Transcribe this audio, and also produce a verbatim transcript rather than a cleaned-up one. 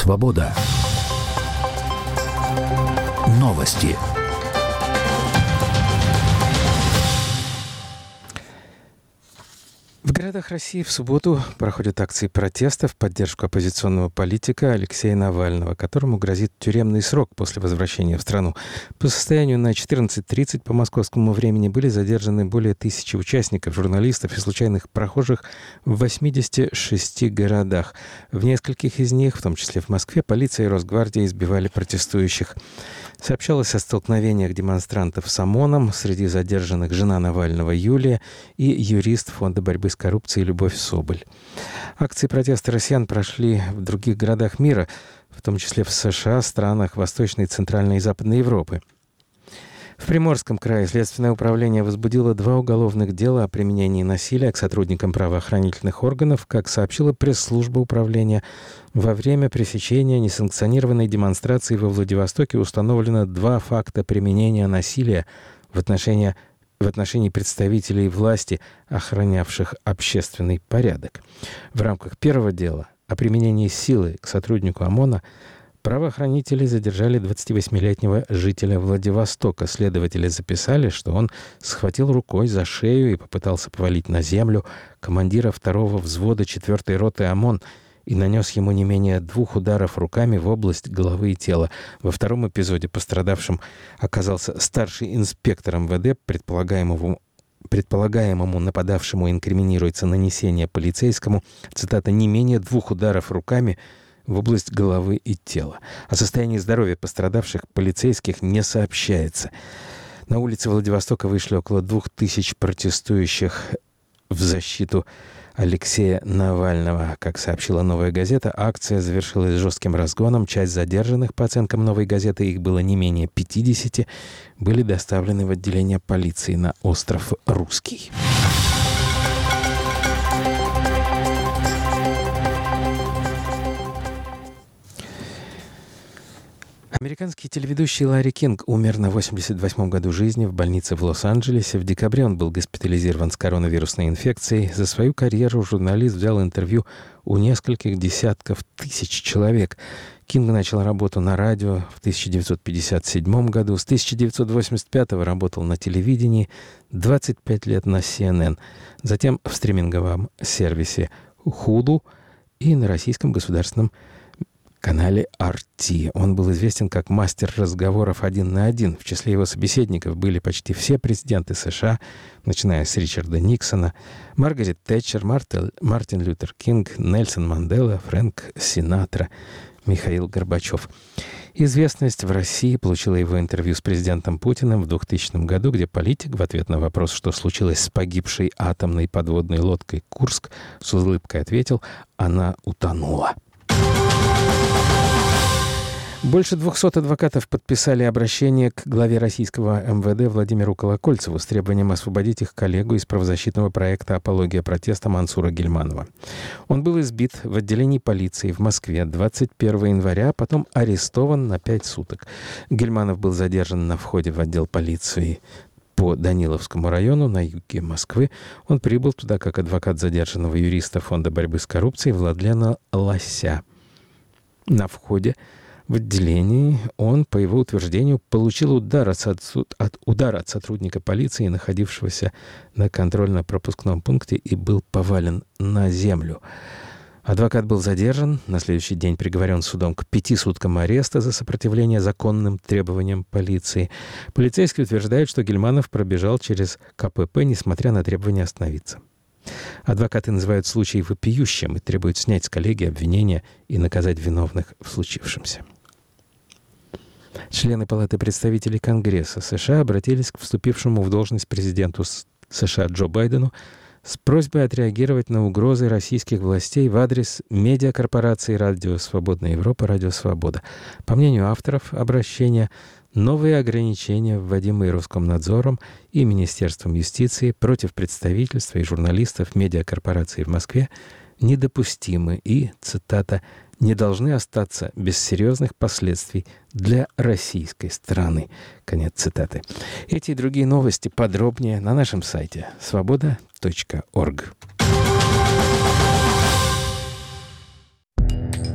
Свобода. Новости. В городах России в субботу проходят акции протеста в поддержку оппозиционного политика Алексея Навального, которому грозит тюремный срок после возвращения в страну. По состоянию на четырнадцать тридцать по московскому времени были задержаны более тысячи участников, журналистов и случайных прохожих в восьмидесяти шести городах. В нескольких из них, в том числе в Москве, полиция и Росгвардия избивали протестующих. Сообщалось о столкновениях демонстрантов с ОМОНом. Среди задержанных жена Навального Юлия и юрист Фонда борьбы с коррупцией Любовь Соболь. Акции протеста россиян прошли в других городах мира, в том числе в США, странах Восточной, Центральной и Западной Европы. В Приморском крае Следственное управление возбудило два уголовных дела о применении насилия к сотрудникам правоохранительных органов, как сообщила пресс-служба управления. Во время пресечения несанкционированной демонстрации во Владивостоке установлено два факта применения насилия в отношении, в отношении представителей власти, охранявших общественный порядок. В рамках первого дела о применении силы к сотруднику ОМОНа правоохранители задержали двадцативосьмилетнего жителя Владивостока. Следователи записали, что он схватил рукой за шею и попытался повалить на землю командира второго взвода четвертой роты ОМОН и нанес ему не менее двух ударов руками в область головы и тела. Во втором эпизоде пострадавшим оказался старший инспектор МВД, предполагаемому Предполагаемому нападавшему инкриминируется нанесение полицейскому, цитата, «не менее двух ударов руками в область головы и тела». О состоянии здоровья пострадавших полицейских не сообщается. На улице Владивостока вышли около двух тысяч протестующих в защиту Алексея Навального. Как сообщила «Новая газета», акция завершилась жестким разгоном. Часть задержанных, по оценкам «Новой газеты», их было не менее пятидесяти, были доставлены в отделение полиции на остров Русский. Американский телеведущий Ларри Кинг умер на восемьдесят восьмом году жизни в больнице в Лос-Анджелесе. В декабре он был госпитализирован с коронавирусной инфекцией. За свою карьеру журналист взял интервью у нескольких десятков тысяч человек. Кинг начал работу на радио в тысяча девятьсот пятьдесят седьмом году. С тысяча девятьсот восемьдесят пятого работал на телевидении, двадцать пять лет на си эн эн. Затем в стриминговом сервисе Hulu и на российском государственном канале ар ти. Он был известен как мастер разговоров один на один. В числе его собеседников были почти все президенты США, начиная с Ричарда Никсона, Маргарет Тэтчер, Мартин, Мартин Лютер Кинг, Нельсон Мандела, Фрэнк Синатра, Михаил Горбачев. Известность в России получила его интервью с президентом Путиным в двухтысячном году, где политик в ответ на вопрос, что случилось с погибшей атомной подводной лодкой «Курск», с улыбкой ответил: «Она утонула». Больше двухсот адвокатов подписали обращение к главе российского эм вэ дэ Владимиру Колокольцеву с требованием освободить их коллегу из правозащитного проекта «Апология протеста» Мансура Гильманова. Он был избит в отделении полиции в Москве двадцать первого января, потом арестован на пять суток. Гильманов был задержан на входе в отдел полиции по Даниловскому району на юге Москвы. Он прибыл туда как адвокат задержанного юриста Фонда борьбы с коррупцией Владлена Лося. На входе в отделении он, по его утверждению, получил удар от, от, удар от сотрудника полиции, находившегося на контрольно-пропускном пункте, и был повален на землю. Адвокат был задержан, на следующий день приговорен судом к пяти суткам ареста за сопротивление законным требованиям полиции. Полицейские утверждают, что Гильманов пробежал через ка пэ пэ, несмотря на требование остановиться. Адвокаты называют случай вопиющим и требуют снять с коллеги обвинения и наказать виновных в случившемся. Члены Палаты представителей Конгресса США обратились к вступившему в должность президенту США Джо Байдену с просьбой отреагировать на угрозы российских властей в адрес медиакорпорации «Радио Свободная Европа», «Радио Свобода». По мнению авторов обращения, новые ограничения, вводимые Роскомнадзором и Министерством юстиции против представительства и журналистов медиакорпорации в Москве, недопустимы и, цитата, «не должны остаться без серьезных последствий для российской страны». Конец цитаты. Эти и другие новости подробнее на нашем сайте свобода точка орг.